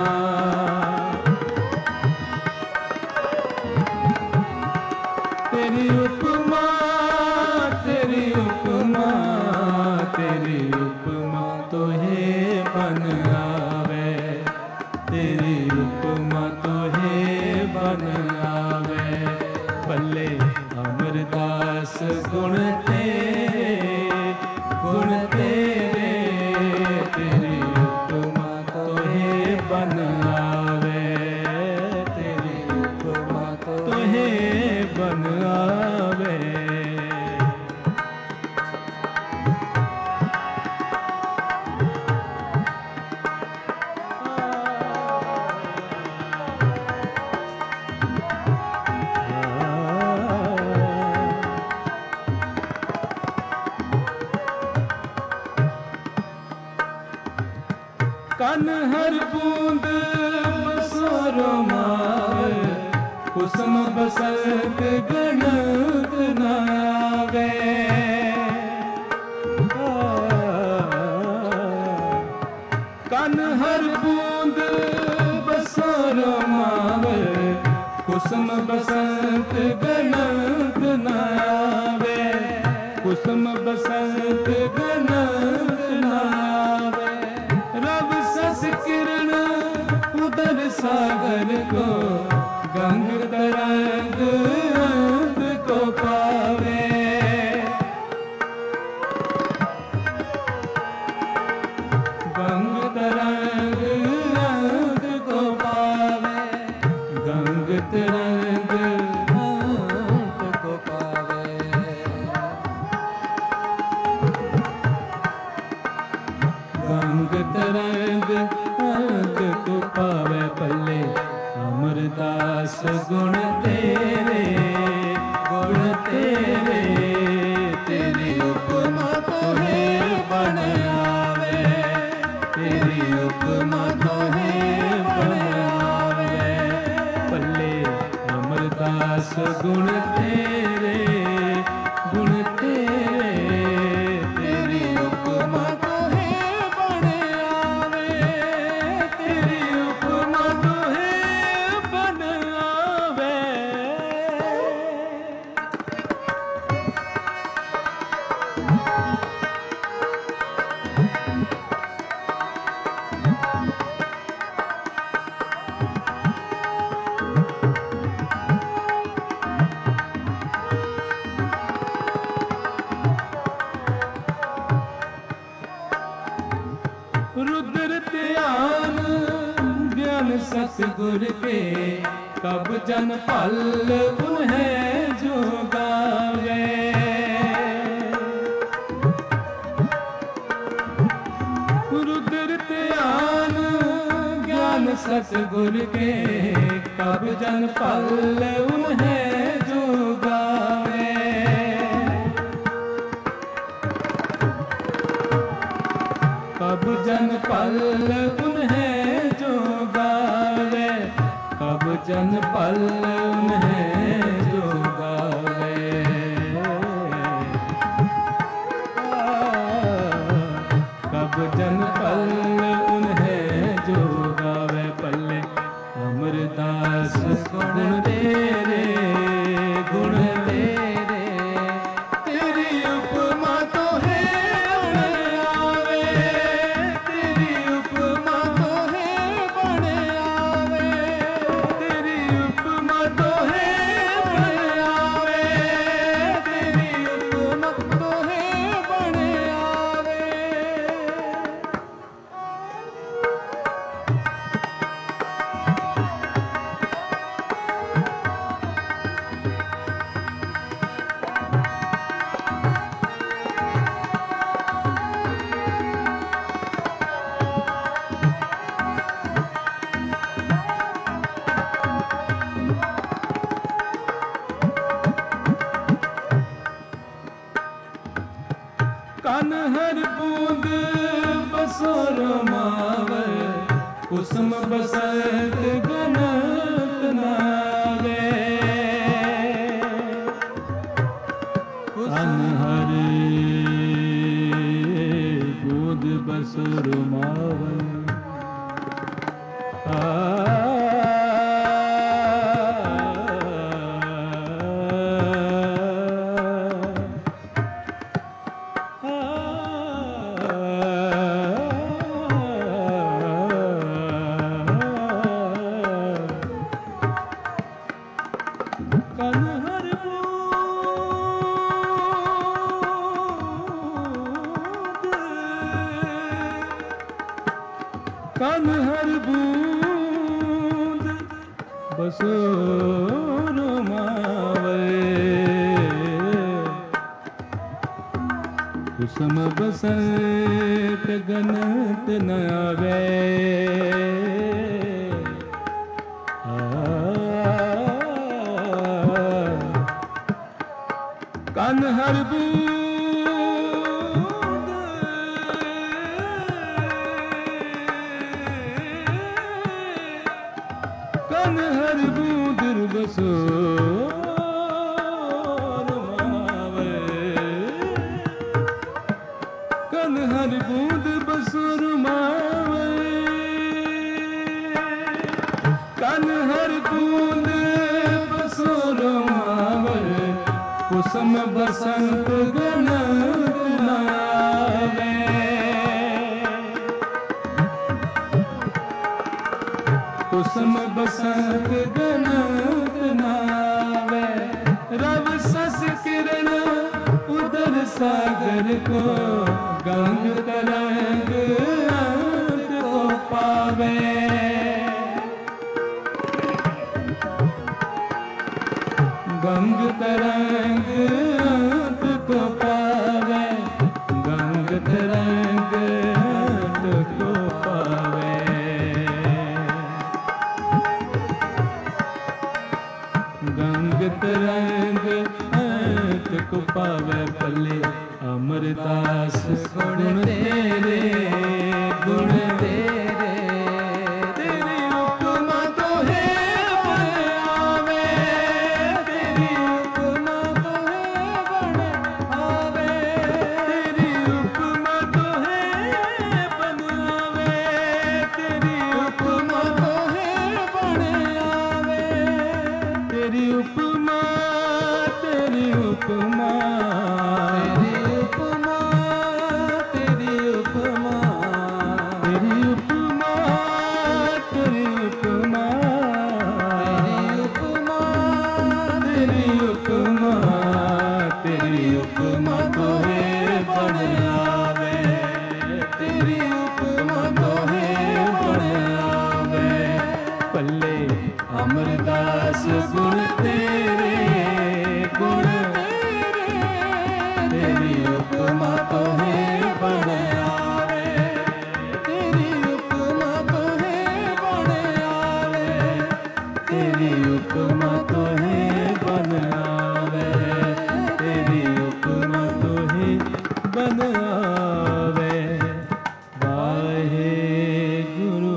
तेरी उपमा, तेरी उपमा, तेरी उपमा बन आवे, तेरी उपमा तोहे बन आवे। भले अमरदास गुण तेरे, गुण तेरे, तेरी उपमा तोहे बन आवे, तेरी उपमा तोहे बन आवे। कन हर बूंद बसोरो मार, कुसुम बसंत गणत न आवे। कन हर बूंद बसोरो मार, कुसुम बसंत गणत न आवे। कुसुम बसंत गणत न आवे। रब सस किरण उदर सागर को, गंग तरंग अंत को पावे। गंग तरंग अंत को पावे, गंग तरंग अंत को पावे। गंग तरंग अंत को पावे। पल्ले अमरदास गुण तेरे, गुण तेरे, तेरी उपमा तोहे बन आवे, तेरी उपमा तोहे बन आवे। पल्ले अमरदास गुण तेरे, गुण तेरे, तेरी उपमा तोहे बन आवे, तेरी उपमा तोहे बन आवे। रुद्र ध्यान ज्ञान सतगुर के, कब जन पल उन्हें जो गावे। रुद्र ध्यान ज्ञान सतगुर के, कब जन पल उन्हें जो गावे। कब जन पल उन्हें जो गावे, कब जन पल उन्हें जो गावे। कब जन पल उन्हें जो गावे। पल्ले अमरदास गुण तेरे, गुण तेरे, तेरी उपमा तोहे बन आवे, तेरी उपमा तोहे बन आवे, तेरी उपमा तोहे बन आवे, तेरी उपमा तोहे बन आवे। कन हर बूंद बसोर मावे, कुसुम बसंत गणत न आवे। कन हर बूंद बसोर मावे, कन हर बूंद बसोर मावे कुसुम बसंत गनत न आवे कन हर बूंद कन हर बूंद बसोर मावे कन हर बूंद बसोर मावे कन हर बूंद बसोर मावे कुसुम बसंत गनत न आवे कुसुम बसंत गनत न आवे रव सस किरण उदर सागर को गंग तरंग अंत को पावे गंग तरंग अंत को पावे गंग तरंग अंत को पावे गंग तरंग अंत को पावे पल्ले अमरदास गुण तेरे गुण तेरे तेरी उपमा तो है बनावे तेरी उपमा तो है बनावे तेरी उपमा तो है बनावे तेरी उपमा तो है बनावे तेरी उपमा तेरी उपमा तेरी उपमा तेरी उपमा तेरी उपमा तेरी उपमा तेरी उपमा तेरी उपमा तो है बनावे तेरी उपमा तो है बनावे पल्ले अमरदास गुण तेरे गुण तेरी उपमा तो है बनावे तेरी उपमा तो है बनावे तेरी उपमा तो है बनावे तेरी उपमा तो है बनावे वाहे गुरु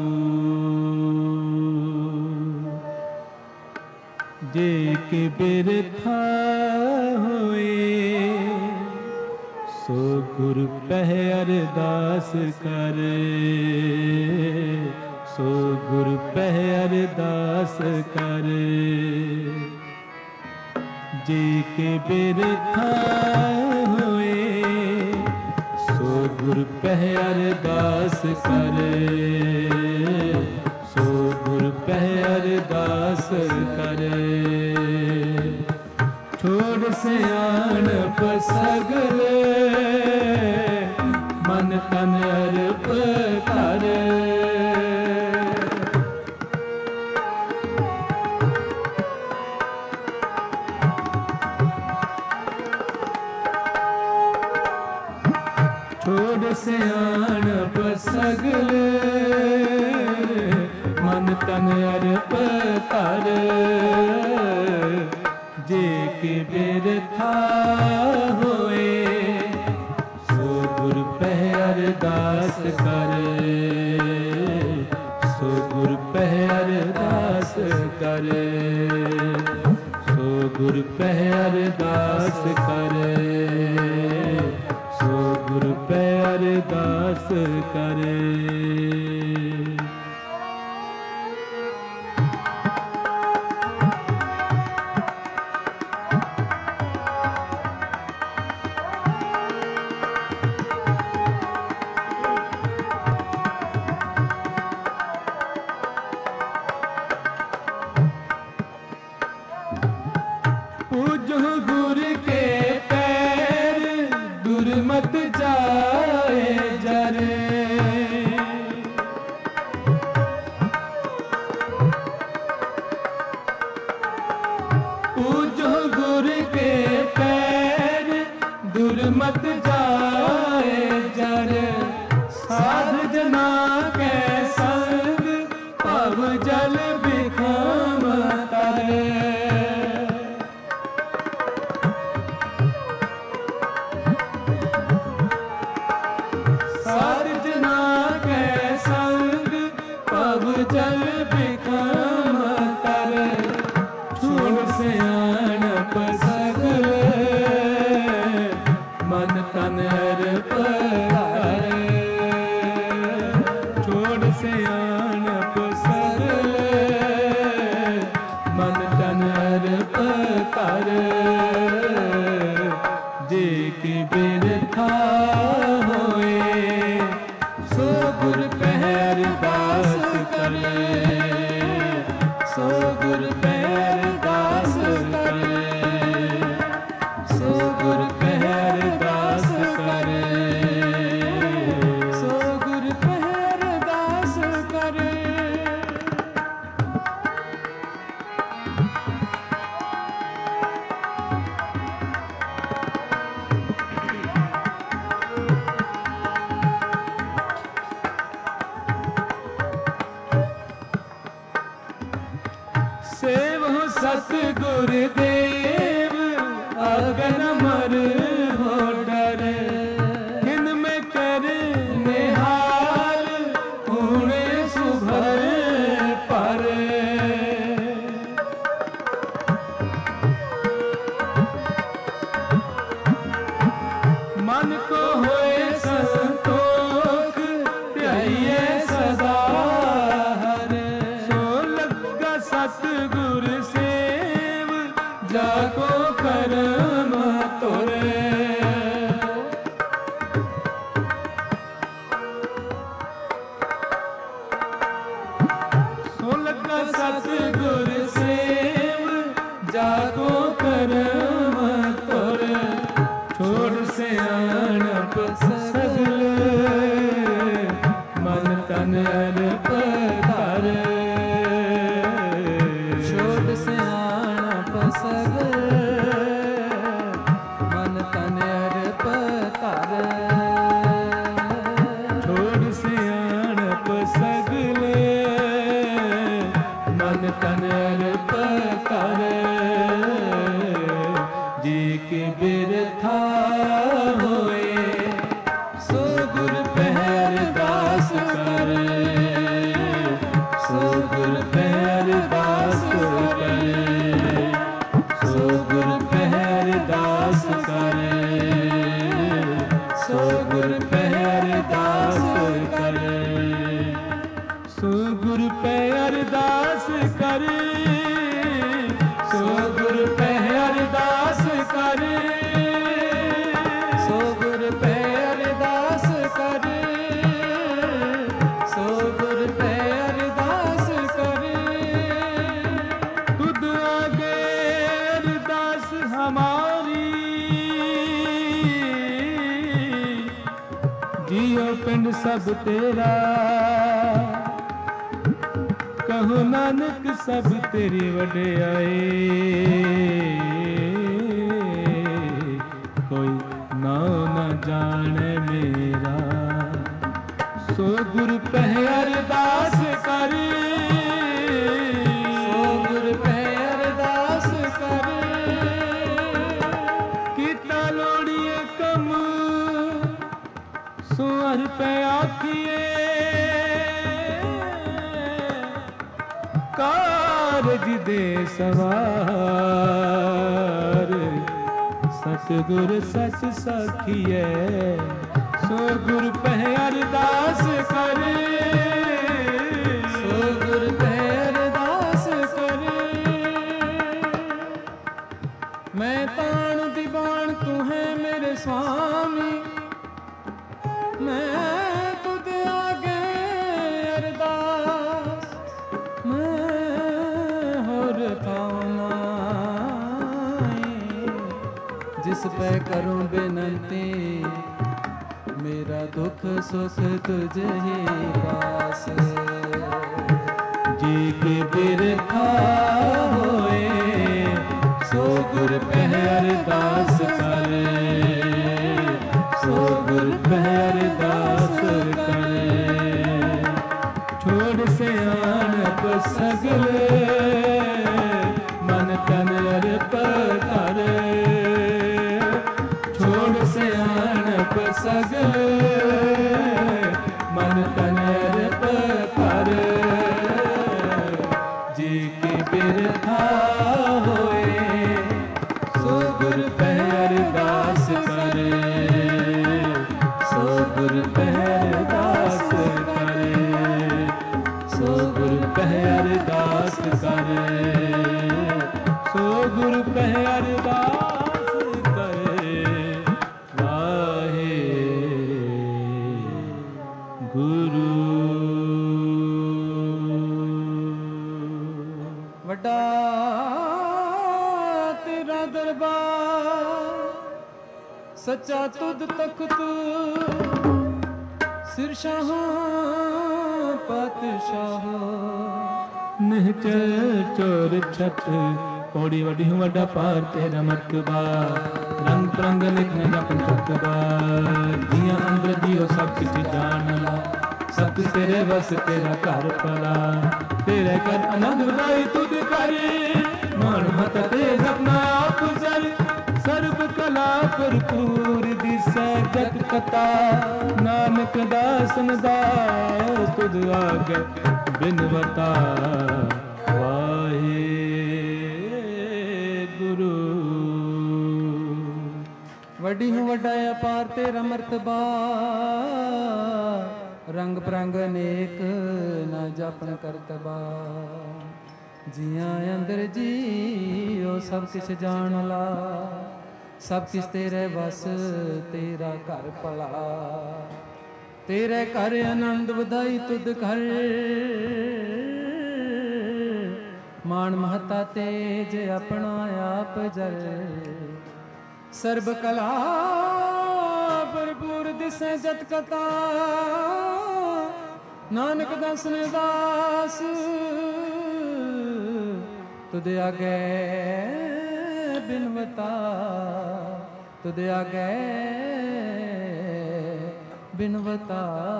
जे के बिरथा होए सो गुरु पह अरदास कर सो गुरु पह अरदास कर जे के बिरथा होए सो गुरु पह अरदास कर सो गुरु पह अरदास कर छोड़ सियाण पसगल मन तन अर्प कर छोड़ सियाण पसगल मन तन अर्प कर जे के बिरथा होए सो गुरु पह अरदास कर सो गुरु पह अरदास कर सो गुरु पह अरदास कर सो गुरु पह अरदास कर पूजो गुरु के पैर दुर्मत जाए जरे सतगुर देव अगन मर हो डर किन में कर निहाल ऊणे सुभर पर मन को होए संतोख ध्याइए सदा हर सो लगा सतगुर सेव जाको करम तोरे सो लगा सतगुर सेव जाको करम तोरे छोड़ सियाणप सगल मन तन अर्प कर छोड़ सियाणप सगल मन तन अर्प कर छोड़ सियाणप सगल मन तन अर्प कर जी के बिरथा होए सो गुर पहर दास कर सो गुर पहर दास कर सो गुर पहर दास कर सो गुर पहर दास कर सो गुर पहर दास कर सो गुर पहर दास कर सो गुर पे अरदास कर सो गुर पे अरदास कर खुद आगे अरदास हमारी जियो पिंड सब तेरा कहो नानक सब तेरी वड्याई कोई नाम न जाने मेरा सो गुर पह अरदास कर सो गुर पे अरदास कर कीता लोड़िए कम सो हर पे आखिए कारज दे सवार सतगुर सच साखिए सो गुर पह अरदास कर सो गुर पे अरदास कर मैं ताण दीवान तू है मेरे स्वामी मैं तुझ आगे अरदास मैं होर थामाई जिस पे करूं बेनती मेरा दुख सुख तुझ ही पास जी के बिरथा होए सो गुर पह अरदास कर सो गुर पह अरदास कर छोड़ सियाणप सगल मन तन अर्प कर छोड़ सियाणप सगल मन तन अर्प कर जी की बिरथा होए सो गुर पह अरदास कर सो गुर पह अरदास कर सो गुर पह अरदास कर सो गुर पह अरदास कर वाहे गुरु ਵੱਡਾ ਤੇਰਾ ਦਰਬਾਰ ਸੱਚਾ ਤੁਧ ਤਖਤ ਸਿਰ ਸ਼ਾਹਾਂ ਪਾਤਸ਼ਾਹ ਨਿਹਚਲ ਚੋਰ ਛਤ ਪੌੜੀ ਵੱਡੀ ਹੂੰ ਵੱਡਾ ਪਾਰ ਤੇਰਾ ਮਰਤਬਾ ਰੰਗ ਪ੍ਰੰਗ ਲਿਖਨੇ ਦਾ ਪੰਚਤਬਾ ਜੀਆਂ ਅੰਦਰ ਜੀਓ ਸਭ ਕੁਝ ਜਾਣ ਲਾ ਸਭ ਤੇਰੇ ਵਸ ਤੇਰਾ ਘਰ ਪਲਾ ਤੇਰੇ ਕਰ ਆਨੰਦ ਵਧਾਈ ਤੁਧ ਕਰੇ ਮਾਣ ਮਹਤ ਤੇ ਆਪਣਾ ਆਪ ਜਲ ਸਰਬ ਕਲਾ ਭਰਪੂਰ ਦਿਸੈ ਜਗ ਕਥਾ ਨਾਨਕ ਦਾਸਨ ਦਾਸ ਤੁਧ ਆਗੇ ਬਿਨਵਤਾ ਵਾਹਿਗੁਰੂ। ਵੱਡੀ ਹੂੰ ਵੱਡਾ ਅਪਾਰ ਤੇਰਾ ਮਰਤਬਾ ਰੰਗ ਪ੍ਰੰਗ ਅਨੇਕ ਨਾ ਜਾਪਣ ਕਰਤਬਾ ਜੀਆਂ ਅੰਦਰ ਜੀਓ ਸਭ ਕਿਛ ਜਾਣ ਲਾ ਸਭ ਕਿਛ ਤੇਰੇ ਵਸ ਤੇਰਾ ਘਰ ਭਲਾ ਤੇਰੇ ਘਰ ਆਨੰਦ ਵਧਾਈ ਤੁਧ ਘਰ ਮਾਣ ਮਹਤਾ ਤੇਜ ਆਪਣਾ ਆਪ ਜਲ ਸਰਬ ਕਲਾ ਭਰਪੂਰ ਦਿਸੈ ਜਤ ਕਥਾ ਨਾਨਕ ਦਾਸਨ ਦਾਸ ਤੁਧ ਆਗੇ ਬਿਨਵਤਾ ਤੁਧ ਆਗੇ ਬਿਨਵਤਾ।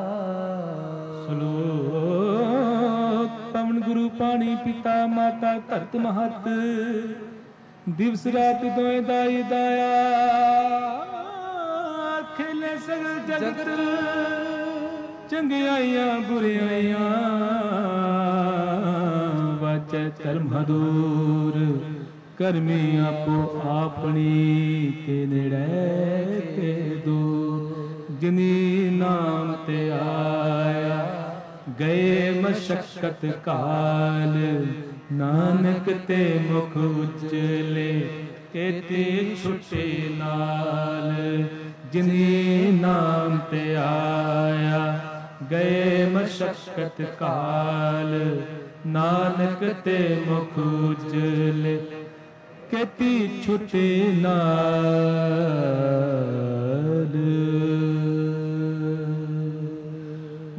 ਸ਼ਲੋਕ ਪਵਨ ਗੁਰੂ ਪਾਣੀ ਪਿਤਾ ਮਾਤਾ ਧਰਤ ਮਹਤ ਦਿਵਸ ਰਾਤ ਦੋਇ ਦਾਈ ਦਾਇਆ ਖੇਲੇ ਸਗਲ ਜਗਤ ਚੰਗਿਆਈਆਂ ਬੁਰਿਆਈਆਂ ਵਾਚੈ ਧਰਮ ਹਦੂਰ ਕਰਮੀ ਆਪੋ ਆਪਣੀ ਤੇ ਨੇੜੇ ਤੇ ਦੂਰ ਜਿਨੀ ਨਾਮ ਤੇ ਆਇਆ ਗਏ ਮਸ਼ਕਤ ਕਾਲ ਨਾਨਕ ਤੇ ਮੁਖ ਉਜਲੇ ਕੇਤੀ ਛੁਟੇ ਨਾਲ ਜਿਨੀ ਨਾਮ ਤੇ ਆਇਆ ਗਏ ਮਸ਼ਕਤ ਕਾਲ ਨਾਨਕ ਤੇ ਮੁਖ ਉਜਲੇ ਕੇਤੀ ਛੁਟੇ ਨਾਲ।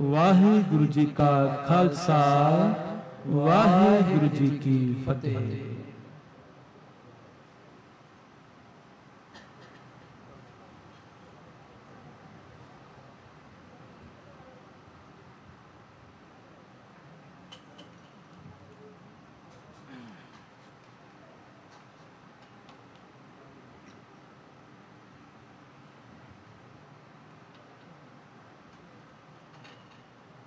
ਵਾਹਿਗੁਰੂ ਜੀ ਕਾ ਖਾਲਸਾ ਵਾਹਿਗੁਰੂ ਜੀ ਕੀ ਫਤਿਹ।